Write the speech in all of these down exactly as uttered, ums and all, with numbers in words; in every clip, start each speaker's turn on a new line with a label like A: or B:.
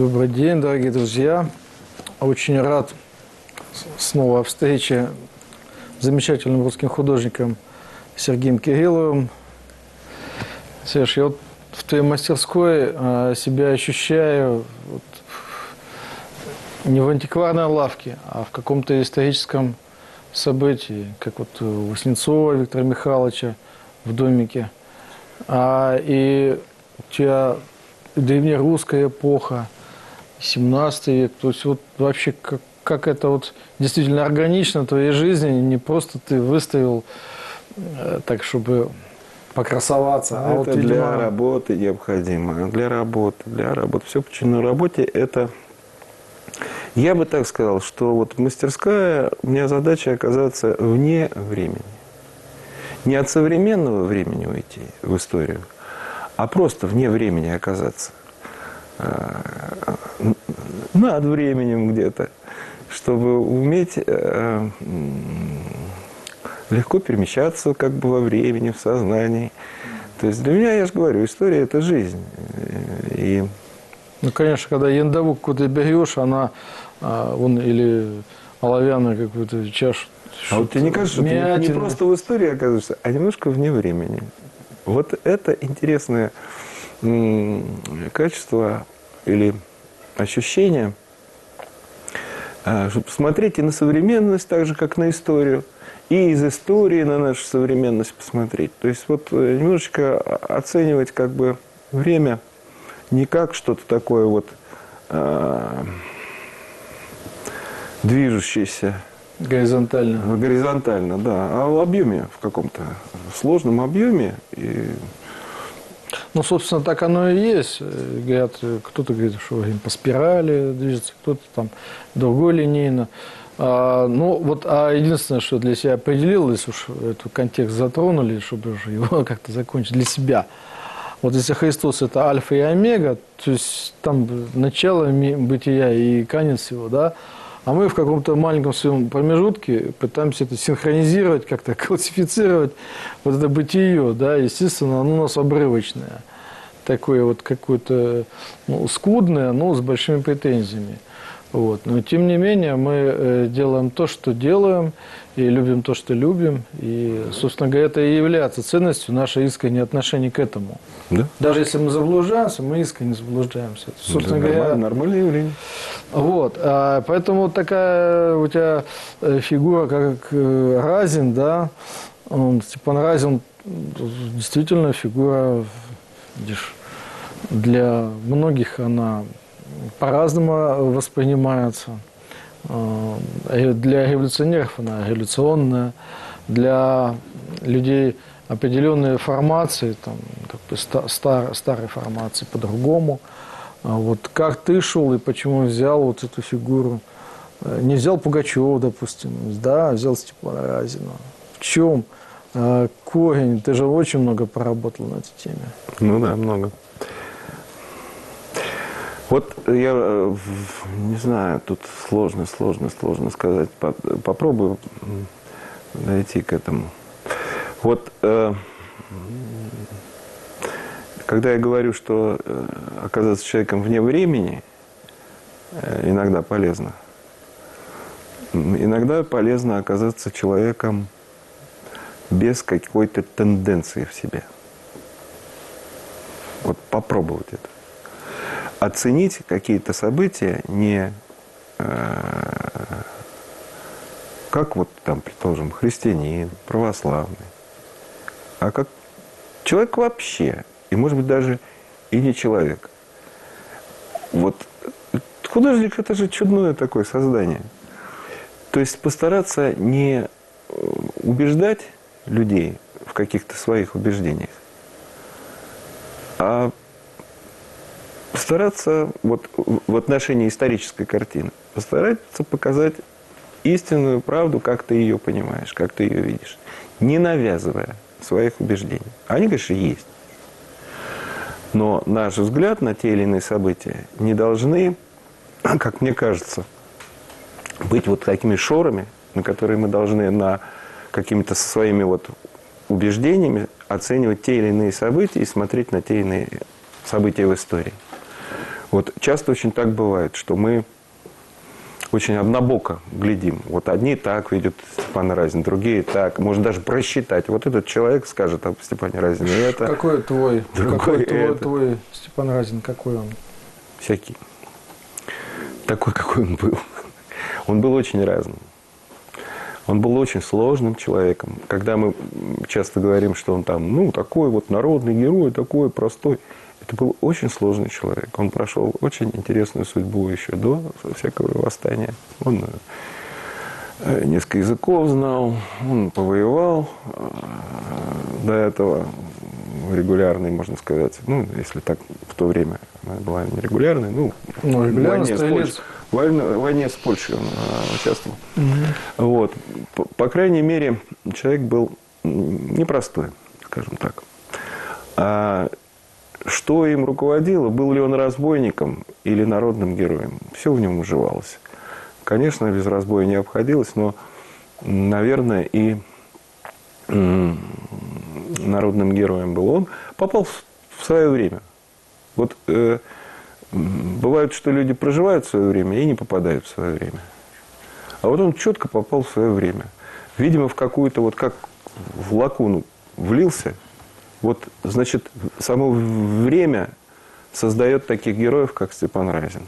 A: Добрый день, дорогие друзья. Очень рад снова встрече с замечательным русским художником Сергеем Кирилловым. Сереж, я вот в твоей мастерской себя ощущаю вот не в антикварной лавке, а в каком-то историческом событии, как вот у Васнецова Виктора Михайловича в домике. А, и у тебя древнерусская эпоха, семнадцатый век, то есть вот вообще как, как это вот действительно органично в твоей жизни, не просто ты выставил э, так, чтобы покрасоваться.
B: А,
A: а
B: это
A: вот, видимо...
B: для работы необходимо, для работы, для работы. Все почему на работе это... Я бы так сказал, что вот мастерская, у меня задача оказаться вне времени. Не от современного времени уйти в историю, а просто вне времени оказаться. Над временем где-то, чтобы уметь э, легко перемещаться как бы во времени, в сознании. То есть для меня, я же говорю, история – это жизнь. И...
A: Ну, конечно, когда яндаву какую-то берешь, она а, вон, или оловянную какую-то чашу.
B: А вот тебе не кажется, что ты не просто в истории оказываешься, а немножко вне времени. Вот это интересное качество или ощущение, чтобы посмотреть и на современность так же, как на историю, и из истории на нашу современность посмотреть. То есть вот немножечко оценивать как бы время не как что-то такое вот а, движущееся.
A: Горизонтально.
B: Горизонтально, да. А в объеме, в каком-то сложном объеме. И...
A: Ну, собственно, так оно и есть. Говорят, кто-то говорит, что по спирали движется, кто-то там другой линейно. А, ну, вот, а единственное, что для себя определил, если уж этот контекст затронули, чтобы уже его как-то закончить для себя. Вот если Христос – это альфа и омега, то есть там начало бытия и конец его, да, а мы в каком-то маленьком своем промежутке пытаемся это синхронизировать, как-то классифицировать вот это бытие, да, естественно, оно у нас обрывочное, такое вот какое-то ну, скудное, но с большими претензиями. Вот. Но тем не менее мы делаем то, что делаем, и любим то, что любим, и, собственно говоря, это и является ценностью наше искреннее отношение к этому.
B: Да?
A: Даже если мы заблуждаемся, мы искренне заблуждаемся. Это, собственно да, говоря,
B: нормальное явление.
A: Вот, поэтому вот такая у тебя фигура, как Разин, да, он, Степан Разин, действительно фигура, видишь, для многих она по-разному воспринимается. Для революционеров она революционная, для людей определенной формации, там, как бы стар, старой формации по-другому. Вот как ты шел и почему взял вот эту фигуру? Не взял Пугачева, допустим, да, а взял Степана Разина. В чем корень? Ты же очень много поработал на этой теме.
B: Ну да, много. Вот я не знаю, тут сложно, сложно, сложно сказать. Попробую дойти к этому. Вот когда я говорю, что оказаться человеком вне времени иногда полезно, иногда полезно оказаться человеком без какой-то тенденции в себе. Вот попробовать это. Оценить какие-то события не как вот там, предположим, христианин, православный, а как человек вообще. И, может быть, даже и не человек. Вот художник – это же чудное такое создание. То есть постараться не убеждать людей в каких-то своих убеждениях, а постараться вот, в отношении исторической картины, постараться показать истинную правду, как ты ее понимаешь, как ты ее видишь, не навязывая своих убеждений. Они, конечно, есть. Но наш взгляд на те или иные события не должны, как мне кажется, быть вот такими шорами, на которые мы должны на какими-то своими вот убеждениями оценивать те или иные события и смотреть на те или иные события в истории. Вот часто очень так бывает, что мы очень однобоко глядим. Вот одни так видят Степана Разина, другие так. Можно даже просчитать. Вот этот человек скажет об Степане Разине это.
A: Какой твой,
B: другой
A: какой твой,
B: это.
A: твой Степан Разин, какой он?
B: Всякий. Такой, какой он был. Он был очень разным. Он был очень сложным человеком. Когда мы часто говорим, что он там, ну, такой вот народный герой, такой простой. Это был очень сложный человек. Он прошел очень интересную судьбу еще до всякого восстания. Он несколько языков знал, он повоевал до этого регулярный, можно сказать. Ну, если так в то время она была нерегулярной. Ну,
A: ну
B: в войне с Польшей. В войне, в войне с Польшей он участвовал. Угу. Вот. По, по крайней мере, человек был непростой, скажем так. А что им руководило, был ли он разбойником или народным героем, все в нем уживалось. Конечно, без разбоя не обходилось, но, наверное, и народным героем был. Он попал в свое время. Вот э, бывает, что люди проживают в свое время и не попадают в свое время. А вот он четко попал в свое время. Видимо, в какую-то, вот как в лакуну влился. Вот, значит, само время создает таких героев, как Степан Разин.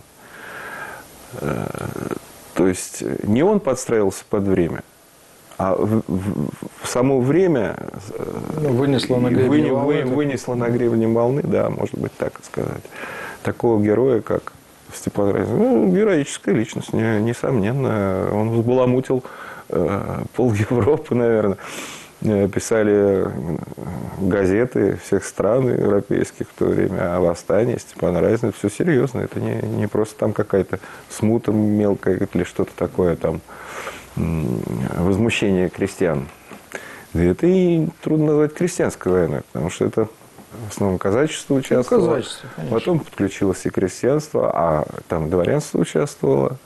B: То есть не он подстраивался под время, а в, в, в само время
A: вынесло на гребне
B: вы,
A: волны.
B: Вынесло на гребне волны, да, может быть, так сказать. Такого героя, как Степан Разин. Ну, героическая личность, не, несомненно. Он взбаламутил э, пол Европы, наверное. Писали газеты всех стран европейских в то время о восстании Степана Разина. Это все серьезно. Это не, не просто там какая-то смута мелкая или что-то такое, там, возмущение крестьян. Это и трудно назвать крестьянской войной, потому что это в основном казачество участвовало. Ну, казачество, потом подключилось и крестьянство, а там дворянство участвовало.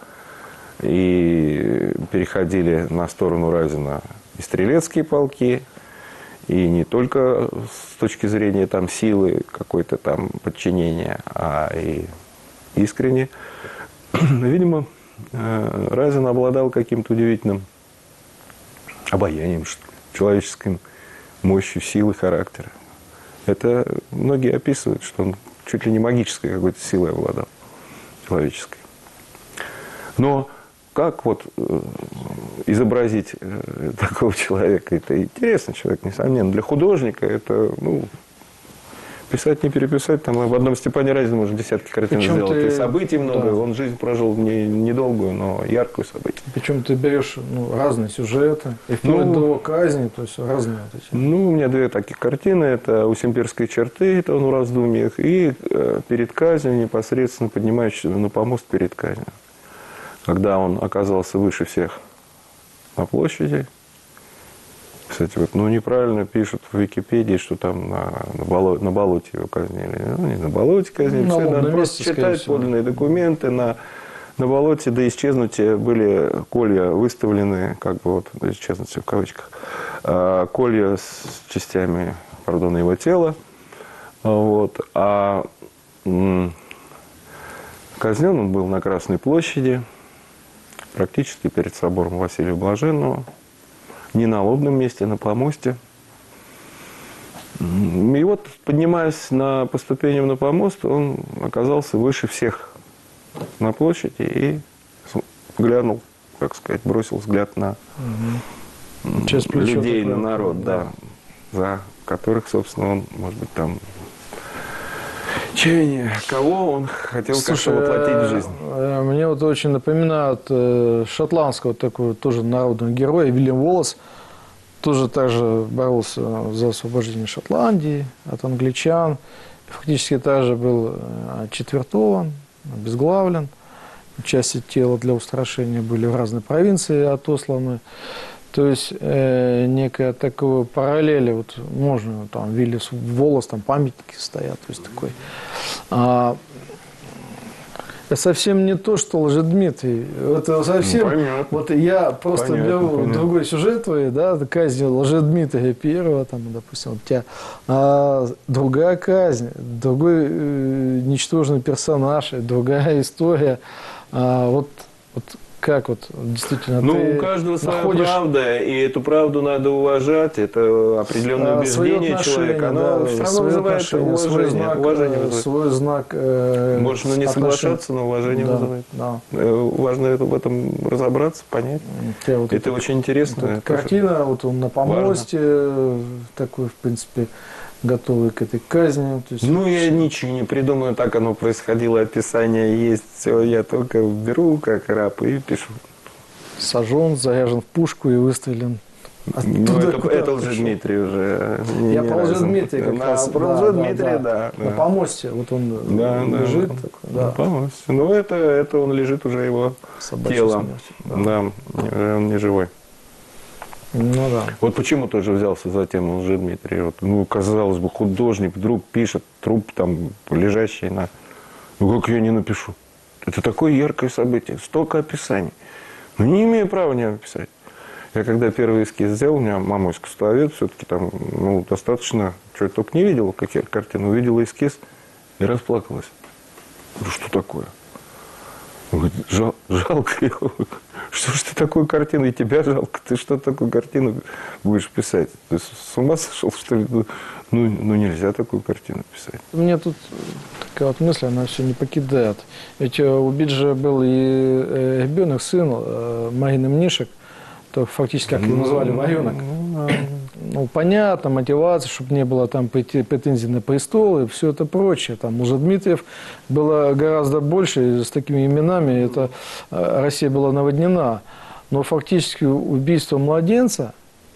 B: И переходили на сторону Разина и стрелецкие полки, и не только с точки зрения там, силы, какой-то там подчинения, а и искренне. Видимо, Разин обладал каким-то удивительным обаянием, человеческой мощью, силой характера. Это многие описывают, что он чуть ли не магической какой-то силой обладал, человеческой. Но как вот изобразить такого человека? Это интересный человек, несомненно. Для художника это, ну, писать, не переписать. Там в одном Степане Разине можно десятки картин
A: Причем
B: сделать.
A: Ты...
B: И событий много. Да. Он жизнь прожил не, недолгую, но яркую событие.
A: Причем ты берешь ну, разные сюжеты, и вплоть ну, до казни, то есть разные вот эти.
B: Ну, у меня две такие картины. Это «У Симбирской черты», это он в раздумьях, и перед казнью, непосредственно поднимающийся на помост перед казнью. Когда он оказался выше всех на площади. Кстати, вот, ну, неправильно пишут в Википедии, что там на, на, болоте, на болоте его казнили. Ну, не на болоте казнили. Ну, все, надо просто читать подлинные документы. На, на болоте до исчезнутия были колья выставлены, как бы вот, до исчезнутия в кавычках, а, колья с частями, пардон, его тела. Вот. А м- казнен он был на Красной площади, практически перед собором Василия Блаженного. Не на лобном месте, на помосте. И вот, поднимаясь на, по ступеням на помост, он оказался выше всех на площади и глянул, как сказать, бросил взгляд на угу. людей, на народ, да, за которых, собственно, он, может быть, там... Чаяние, кого он хотел как-то воплотить в жизнь?
A: Мне вот очень напоминает шотландского такого тоже народного героя Вильям Уоллес. Тоже также боролся за освобождение Шотландии от англичан. Фактически также был четвертован, обезглавлен. Части тела для устрашения были в разные провинции отосланы. То есть э, некая такого параллели, вот можно, там, Вильям Уоллес, там памятники стоят, то есть такой. А, Совсем не то, что Лжедмитрий. Это совсем...
B: Понятно.
A: Вот я просто
B: Понятно,
A: беру
B: понятно.
A: другой сюжет твой, да, казнь Лжедмитрия первого, там, допустим, у тебя а, другая казнь, другой э, ничтожный персонаж, другая история. А, вот, вот как вот действительно
B: Ну,
A: ты
B: у каждого своя
A: находишь
B: правда, и эту правду надо уважать, это определенное
A: а, свои
B: убеждение
A: отношения,
B: человека, оно
A: да,
B: все равно
A: свои
B: вызывает
A: отношения, свой
B: уважение.
A: знак,
B: уважение
A: э,
B: вызывает.
A: свой знак э,
B: Можешь ну, не
A: отношений.
B: соглашаться, но уважение
A: Да,
B: вызывает.
A: да.
B: Э, Важно это, в этом разобраться, понять.
A: Я вот
B: Это очень интересно.
A: вот
B: это
A: картина, вот он на помосте, э, такой, в принципе, готовый к этой казни. То есть,
B: Ну, я ничего не придумаю, так оно происходило, описание есть, все, я только беру как раб и пишу.
A: сожжен, заряжен в пушку и выстрелен.
B: Ну,
A: оттуда,
B: это,
A: куда
B: это
A: пришел.
B: Лжедмитрий уже. не-
A: Я
B: не
A: по
B: разом.
A: Лжедмитрию как
B: На-
A: раз.
B: Про
A: да,
B: Лжедмитрия,
A: да,
B: да.
A: На
B: да.
A: помосте, вот он
B: Да, да,
A: лежит,
B: да.
A: такой,
B: На
A: да,
B: помосте. Ну, это, это он лежит уже его
A: собачьей
B: телом.
A: смертью,
B: Да. уже он не живой.
A: Ну да.
B: Вот почему тоже взялся за тему Лжедмитрия. Вот, ну, казалось бы, художник вдруг пишет труп там лежащий на... Ну, как я не напишу? Это такое яркое событие, столько описаний. Ну, не имею права не описать. Я когда первый эскиз сделал, у меня мама искусствовед, все-таки там, ну, достаточно, что я только не видел, какие картины, увидела эскиз и расплакалась. Говорю, что такое? Он говорит, жал, жалко его. Что ж ты такую картину, и тебя жалко, ты что такую картину будешь писать? Ты с ума сошел, что ли? Ну, ну, нельзя такую картину писать.
A: У меня тут такая вот мысль, она все не покидает. Ведь у Биджа был и э, ребенок, сын э, Марины Мнишек, то фактически, как его назвали, Варенок. Ну, понятно, мотивация, чтобы не было там претензий на престол и все это прочее. Там Лжедмитриев было гораздо больше, и с такими именами это Россия была наводнена. Но фактически убийство младенца,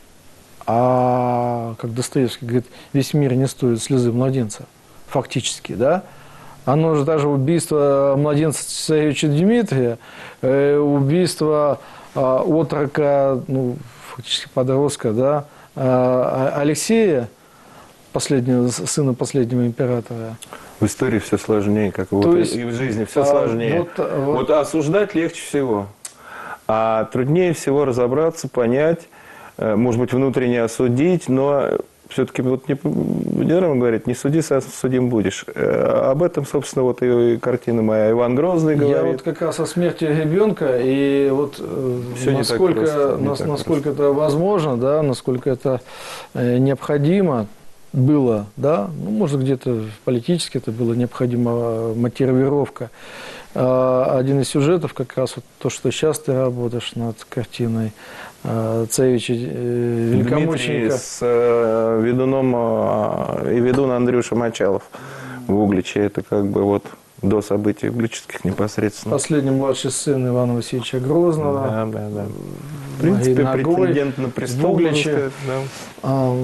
A: а как Достоевский говорит, весь мир не стоит слезы младенца, фактически, да? Оно же даже убийство младенца царевича Дмитрия, э, убийство э, отрока, ну, фактически подростка, да, Алексея, последнего, сына последнего императора.
B: В истории все сложнее, как
A: То
B: вот
A: есть,
B: и в жизни все
A: а,
B: сложнее.
A: Вот, вот.
B: Вот осуждать легче всего, а труднее всего разобраться, понять, может быть, внутренне осудить, но все-таки вот не, недаром говорит, не суди, сам судим будешь. Об этом, собственно, вот и картина моя Иван Грозный говорит.
A: Я вот как раз о смерти ребенка, и вот
B: Все
A: насколько,
B: не так просто, не
A: нас,
B: так
A: насколько
B: просто.
A: это возможно, да, насколько это э, необходимо было, да, ну, может, где-то политически это было необходима мотивировка. А, один из сюжетов, как раз вот то, что сейчас ты работаешь над картиной э, царевича э, великомученика.
B: Дмитрий с э, ведуном э, и ведун Андрюша Мочалов в Угличе. Это как бы вот до событий углических непосредственно.
A: Последний младший сын Ивана Васильевича Грозного.
B: Да, да, да. В принципе, претендент на престол, можно сказать, да.
A: А,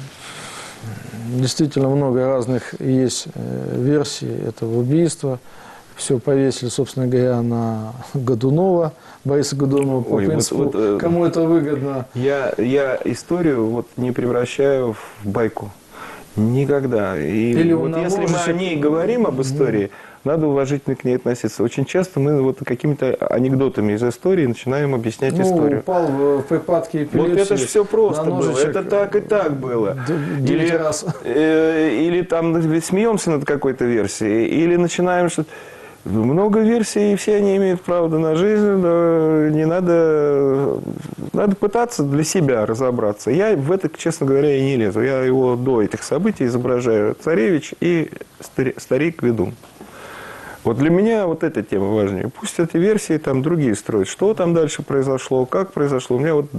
A: действительно много разных есть версий этого убийства. Все повесили, собственно говоря, на Годунова, Бориса Годунова, по
B: Ой,
A: принципу,
B: вот, вот,
A: кому это выгодно.
B: Я, я историю вот не превращаю в байку. Никогда. И
A: Или
B: вот если мы о ней говорим, об истории, надо уважительно к ней относиться. Очень часто мы вот какими-то анекдотами из истории начинаем объяснять
A: ну,
B: историю.
A: упал в припадке эпилепсии.
B: Вот это же все просто
A: на
B: было.
A: ножичек
B: Это так и так было.
A: девять
B: Или,
A: раз.
B: э, или там смеемся над какой-то версией, или начинаем что-то. Много версий, и все они имеют право на жизнь. Да, не надо, надо пытаться для себя разобраться. Я в это, честно говоря, и не лезу. Я его до этих событий изображаю. Царевич и старик-ведун. Вот для меня вот эта тема важнее. Пусть эти версии там другие строят. Что там дальше произошло, как произошло. У меня вот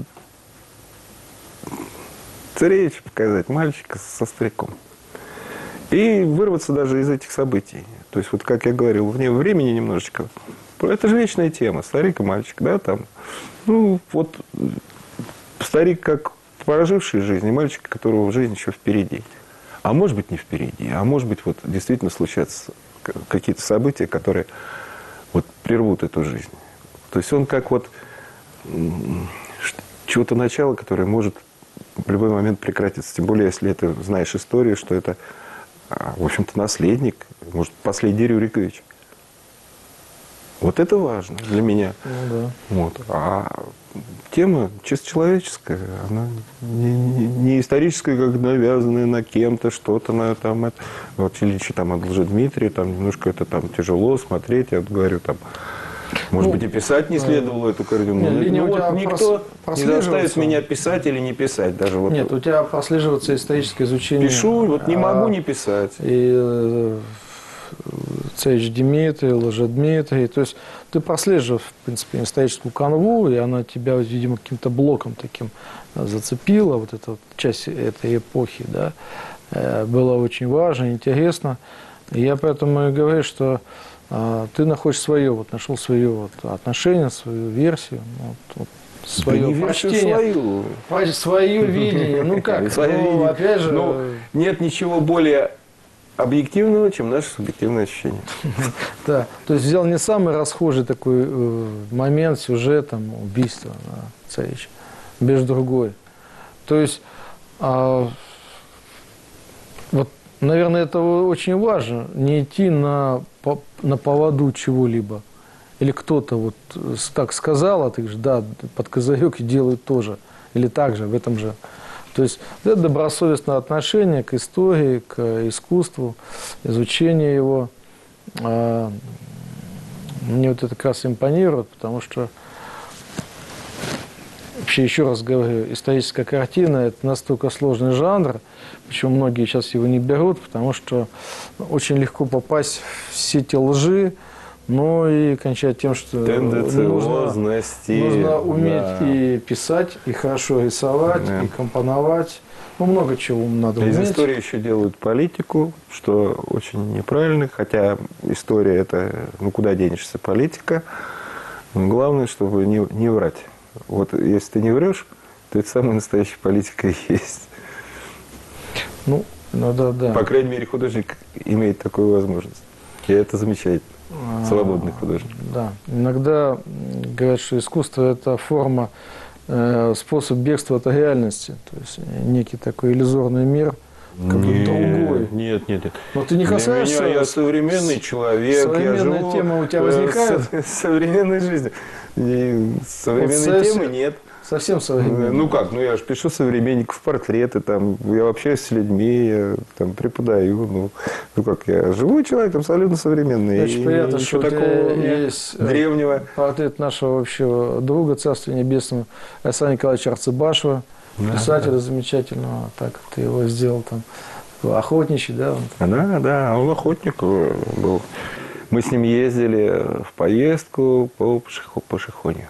B: царевич показать, мальчика со стариком. И вырваться даже из этих событий. То есть, вот как я говорил, вне времени немножечко. Это же вечная тема. Старик и мальчик, да, там. Ну, вот старик как проживший жизнь, и мальчик, которого жизнь еще впереди. А может быть, не впереди. А может быть, вот действительно случатся какие-то события, которые вот прервут эту жизнь. То есть, он как вот чего-то начало, которое может в любой момент прекратиться. Тем более, если ты знаешь историю, что это, в общем-то, наследник, может, последний Рюрикович. Вот это важно для меня.
A: Ну, да.
B: Вот. А тема чисто человеческая, она не, не, не историческая, как навязанная на кем-то, что-то на там. Это. Вот в отличие там, от Лжедмитрия, там немножко это там тяжело смотреть. Я вот говорю, там, может
A: Ну,
B: быть, и писать не следовало эту картину.
A: Нет,
B: Ну,
A: линия
B: ну,
A: у тебя
B: вот никто
A: прос-
B: не заставит
A: прослеживается.
B: меня писать или не писать. Даже вот
A: Нет, у тебя прослеживается историческое изучение.
B: пишу, вот не
A: а,
B: могу не писать.
A: И э, царевич Дмитрий, Лжедмитрий. То есть ты прослеживаешь, в принципе, историческую канву, и она тебя, видимо, каким-то блоком таким зацепила, вот эта вот часть этой эпохи, да, Э, было очень важно, интересно. И я поэтому и говорю, что э, ты находишь свое, вот нашел свое вот отношение, свою версию, ну, вот, вот, свое
B: Да не версию
A: прочтение,
B: свою.
A: Про- свое видение. Ну как,
B: Свое
A: ну,
B: видение.
A: опять же,
B: Ну, нет ничего более объективного, чем наше субъективное ощущение.
A: да. То есть взял не самый расхожий такой э, момент, сюжет, там, убийства да, царевича, без другой. То есть, а, вот, наверное, это очень важно, не идти на, по- на поводу чего-либо. Или кто-то вот так сказал, а ты говоришь, да, под козырек и делают тоже. Или так же, в этом же. То есть это добросовестное отношение к истории, к искусству, изучение его. А, Мне вот это как раз импонирует, потому что, вообще, еще раз говорю, историческая картина – это настолько сложный жанр, почему многие сейчас его не берут, потому что очень легко попасть в сети лжи, но и кончать тем, что нужно,
B: Тенденциозности.
A: нужно уметь
B: да.
A: и писать, и хорошо рисовать,
B: Да.
A: и компоновать. Ну, много чего надо
B: Из
A: уметь.
B: истории еще делают политику, что очень неправильно, хотя история это, ну куда денешься, политика. Но главное, чтобы не, не врать. Вот если ты не врешь, то это самая настоящая политика и есть.
A: Ну, ну да, да.
B: По крайней мере, художник имеет такую возможность. И это замечательно. Свободный художник.
A: Да. Иногда м, говорят, что искусство – это форма, э, способ бегства от реальности. То есть некий такой иллюзорный мир, как бы другой.
B: Нет, нет, нет.
A: Но ты не касаешься...
B: Для меня я современный человек. Я
A: современная
B: живу
A: тема у тебя
B: э,
A: возникает?
B: с- современной жизнью. И современной
A: Вот
B: темы
A: совсем-
B: нет.
A: Совсем современный.
B: Ну как, ну я же пишу современников портреты, там, я общаюсь с людьми, я там преподаю, ну, ну как, я живой человек, абсолютно современный.
A: Очень
B: и
A: приятно,
B: ничего
A: что у тебя
B: такого у меня
A: есть э,
B: древнего.
A: портрет нашего общего друга, Царствия Небесного, Александра Николаевича Арцебашева, писателя замечательного, так как ты его сделал там, охотничий, да? он-
B: Да, да, он охотник э, был. Мы с ним ездили в поездку по Пашихо- Пашихонью.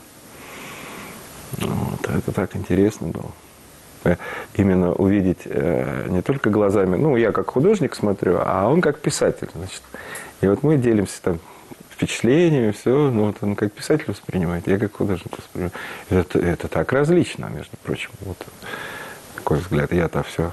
B: Вот, это так интересно было. Э, Именно увидеть э, не только глазами, ну, я как художник смотрю, а он как писатель, значит. И вот мы делимся там впечатлениями, все, ну, вот он как писатель воспринимает, я как художник воспринимаю. Это, это так различно, между прочим. Вот такой взгляд. Я-то все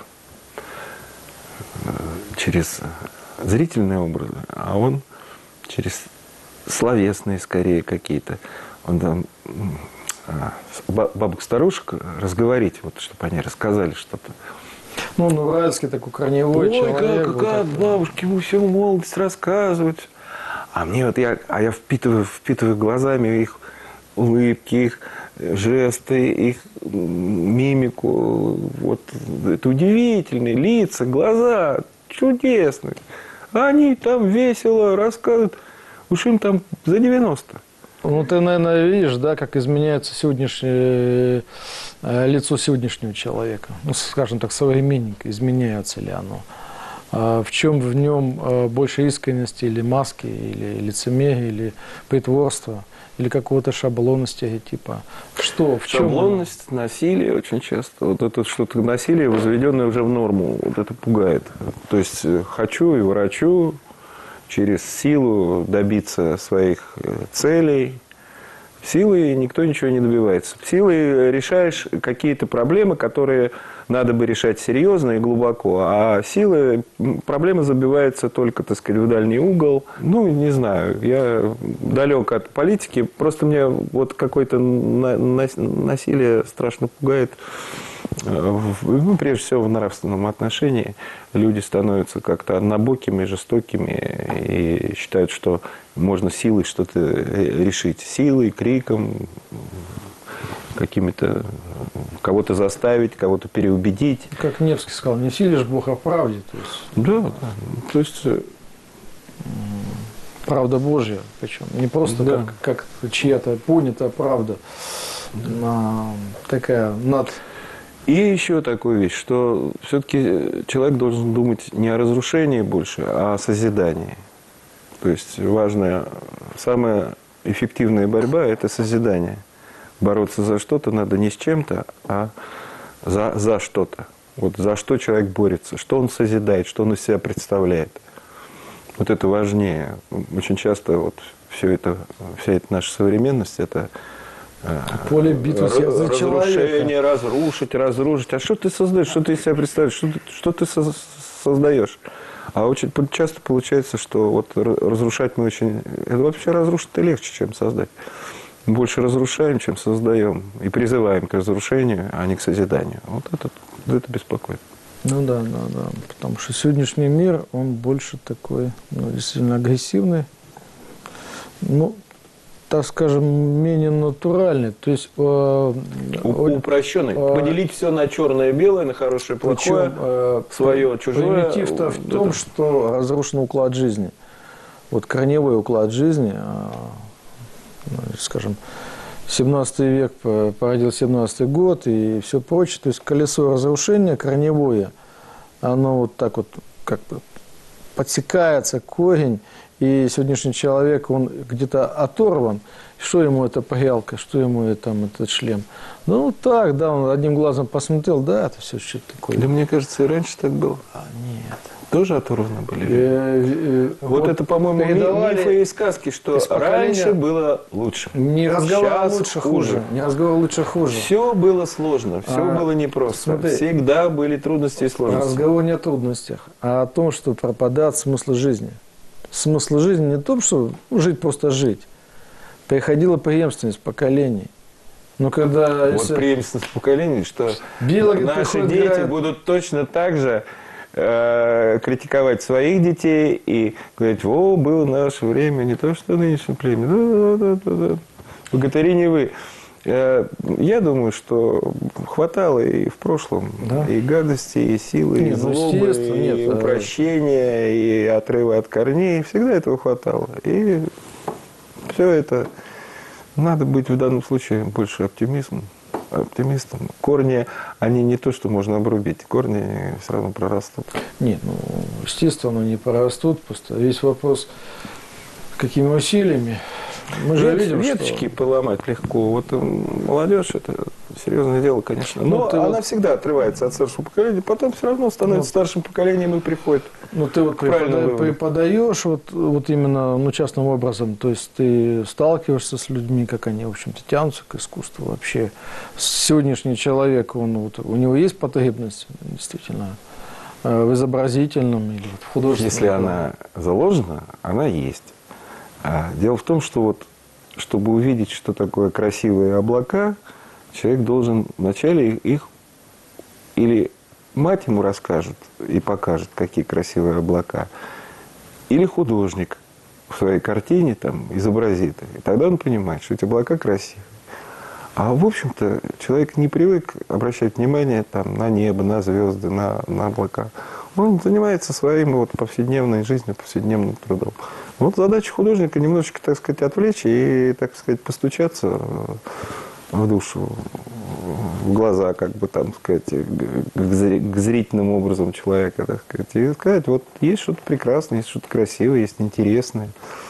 B: через зрительные образы, а он через словесные, скорее, какие-то. Он там м, а, с- ба- бабок-старушек разговорить, вот, чтобы они рассказали что-то.
A: Ну, он уральский такой корневой
B: Ой,
A: человек.
B: как,
A: вот
B: как
A: это.
B: бабушки ему всю молодость рассказывать. А мне вот я, а я впитываю, впитываю глазами их улыбки, их жесты, их м, мимику. Вот это удивительные лица, глаза чудесные. А они там весело рассказывают. Уж им там за девяносто.
A: Ну, ты, наверное, видишь, да, как изменяется сегодняшнее э, лицо сегодняшнего человека. Ну, скажем так, современника. Изменяется ли оно? А в чем в нем э, больше искренности или маски, или лицемерия, или притворства, или какого-то шаблона, стереотипа? Что? В чем?
B: Шаблонность, насилие очень часто. Вот это что-то насилие, возведенное уже в норму. Вот это пугает. То есть э, хочу и врачу через силу добиться своих э, целей. Силой никто ничего не добивается. Силой решаешь какие-то проблемы, которые надо бы решать серьезно и глубоко. А силой м, проблема забивается только, так сказать, в дальний угол. Ну, не знаю, я далек от политики. Просто мне вот какое-то на- на- насилие страшно пугает. Ну, прежде всего, в нравственном отношении люди становятся как-то однобокими, жестокими и считают, что можно силой что-то решить. Силой, криком, какими-то кого-то заставить, кого-то переубедить.
A: Как Невский сказал, не силишь Бог, а в правде. То есть,
B: да, да. То есть
A: правда Божья, причем не просто
B: да.
A: как, как чья-то понятая правда, а такая над...
B: И еще такую вещь, что все-таки человек должен думать не о разрушении больше, а о созидании. То есть важная, самая эффективная борьба – это созидание. Бороться за что-то надо не с чем-то, а за, за что-то. Вот за что человек борется, что он созидает, что он из себя представляет. Вот это важнее. Очень часто вот все это, вся эта наша современность – это
A: поле битвы за
B: разрушение, разрушить, разрушить. А что ты создаешь, что ты из себя представляешь, что ты, что ты создаешь? А очень часто получается, что вот разрушать мы очень... Это вообще разрушить-то легче, чем создать. Мы больше разрушаем, чем создаем. И призываем к разрушению, а не к созиданию. Вот это, это беспокоит.
A: Ну да, да, да. Потому что сегодняшний мир, он больше такой, ну, действительно агрессивный. Ну, так скажем, менее натуральный. То есть э,
B: упрощенный. Э, Поделить все на черное и белое, на хорошее и плохое, причем, э, свое, чужое.
A: Примитив-то в том, это... что разрушен уклад жизни. Вот корневой уклад жизни, э, ну, скажем, семнадцатый век породил семнадцатый год и все прочее. То есть колесо разрушения корневое, оно вот так вот как бы подсекается, корень. И сегодняшний человек, он где-то оторван. Что ему эта парялка, что ему там этот шлем? Ну, так, да, он одним глазом посмотрел, да, это все что-то такое.
B: Да мне кажется, и раньше так было.
A: А, нет.
B: Тоже оторваны были? Вот это, по-моему, мифы и сказки, что раньше было лучше.
A: Не разговор лучше, хуже. Не разговор лучше, хуже.
B: Все было сложно, все было непросто. Всегда были трудности и сложности.
A: Разговор не о трудностях, а о том, что пропадает смысл жизни. Смысл жизни не в том, что жить просто жить. Приходила преемственность поколений. Но когда...
B: Вот
A: если...
B: преемственность поколений, что
A: Биологи
B: наши дети
A: играют...
B: будут точно так же э, критиковать своих детей и говорить: о, было наше время, не то что нынешнее племя. Да, да, да, да. Богатыри не вы. Я думаю, что хватало и в прошлом, да. И гадости, и силы, нет, и злобы, и нет, упрощения, и отрыва от корней. Всегда этого хватало. И все это... Надо быть в данном случае больше оптимизмом, оптимистом. Корни, они не то, что можно обрубить. Корни все равно прорастут.
A: Нет, ну, естественно, они прорастут. Просто весь вопрос, какими усилиями. Мы же
B: Вет,
A: видим,
B: веточки
A: что...
B: поломать легко. Вот молодежь – это серьезное дело, конечно. Но ну, она вот... всегда отрывается от старшего поколения, потом все равно становится ну, старшим поколением и приходит.
A: Ну, ты вот препода... преподаешь вот, вот именно ну, частным образом, то есть ты сталкиваешься с людьми, как они, в общем-то, тянутся к искусству вообще. Сегодняшний человек, он, вот, у него есть потребность, действительно, в изобразительном или вот, в художественном.
B: Если она заложена, она есть. Дело в том, что вот, чтобы увидеть, что такое красивые облака, человек должен вначале их или мать ему расскажет и покажет, какие красивые облака, или художник в своей картине там изобразит. И тогда он понимает, что эти облака красивые. А в общем-то человек не привык обращать внимание там, на небо, на звезды, на, на облака. Он занимается своим вот, повседневной жизнью, повседневным трудом. Вот задача художника немножечко, так сказать, отвлечь и, так сказать, постучаться в душу, в глаза, как бы там сказать, к зрительным образом человека, так сказать, и сказать: вот есть что-то прекрасное, есть что-то красивое, есть интересное.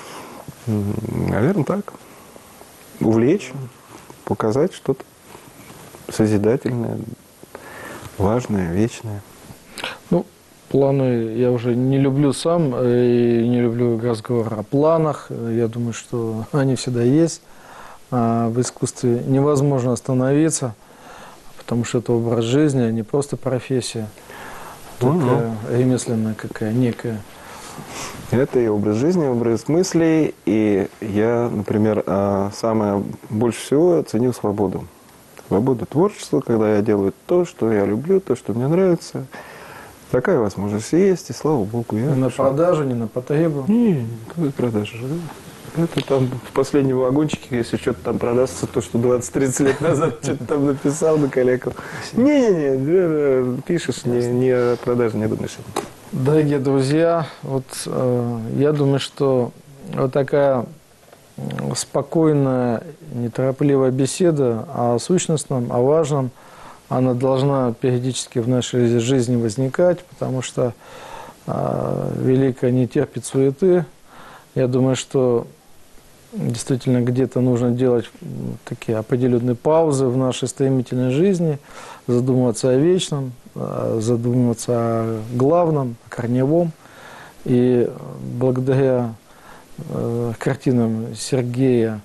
B: Наверное, так. Увлечь, показать что-то созидательное, важное, вечное.
A: Ну, планы я уже не люблю сам и не люблю разговор о планах. Я думаю, что они всегда есть. А в искусстве невозможно остановиться, потому что это образ жизни, а не просто профессия. Такая mm-hmm. ремесленная какая, некая.
B: Это и образ жизни, и образ мыслей. И я, например, самое больше всего ценю свободу. Свобода творчества, когда я делаю то, что я люблю, то, что мне нравится. Такая возможность есть, и слава богу. Я
A: Не на
B: нашел.
A: продажу, не на потребу.
B: Не, какой продажи? Это там в последнем вагончике, если что-то там продастся, то, что двадцать-тридцать лет назад что-то там написал, накалекал. Не-не-не, пишешь, не, не о продаже, не думаешь.
A: Дорогие друзья, вот э, я думаю, что вот такая спокойная, неторопливая беседа о сущностном, о важном, она должна периодически в нашей жизни возникать, потому что э, великое не терпит суеты. Я думаю, что действительно где-то нужно делать такие определенные паузы в нашей стремительной жизни, задумываться о вечном, задумываться о главном, о корневом. И благодаря э, картинам Сергея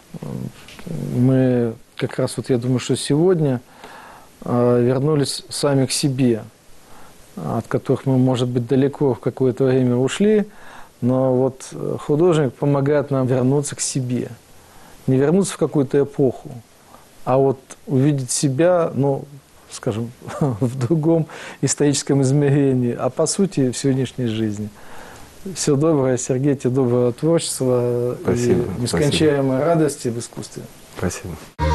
A: мы как раз, вот я думаю, что сегодня э, вернулись сами к себе, от которых мы, может быть, далеко в какое-то время ушли. Но вот художник помогает нам вернуться к себе. Не вернуться в какую-то эпоху, а вот увидеть себя, ну, скажем, в другом историческом измерении, а по сути в сегодняшней жизни. Всего доброго, Сергей, тебе доброго творчества.
B: Спасибо,
A: И нескончаемой
B: спасибо.
A: радости в искусстве.
B: Спасибо.